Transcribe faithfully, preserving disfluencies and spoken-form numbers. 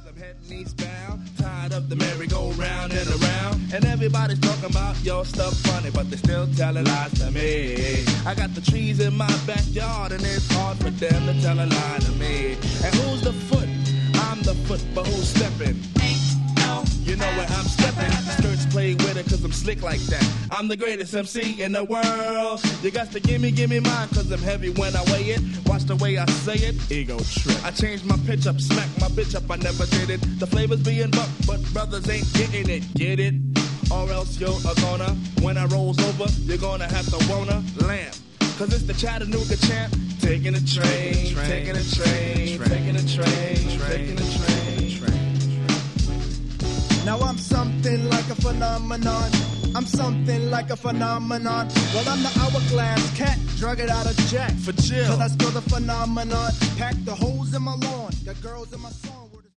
I'm heading eastbound, tired of the merry-go-round and around. And everybody's talking about your stuff funny, but they still telling lies to me. I got the trees in my backyard, and it's hard for them to tell a lie to me. And who's the foot? I'm the foot, but who's stepping? You know where I'm stepping. Skirts play with it cause I'm slick like that. I'm the greatest M C in the world. You got to gimme, gimme mine cause I'm heavy when I weigh it. Watch the way I say it. Ego trip. I changed my pitch up, smack my bitch up, I never did it. The flavor's being bucked, but brothers ain't getting it. Get it? Or else you're a goner. When I rolls over, you're gonna have to wanna lamp. Cause it's the Chattanooga champ. Taking a train, taking a train, taking a train, taking a train. Now I'm something like a phenomenon. I'm something like a phenomenon. Well, I'm the hourglass cat, drug it out of jack. For Jill. Cause I spill the phenomenon. Pack the holes in my lawn, got girls in my song.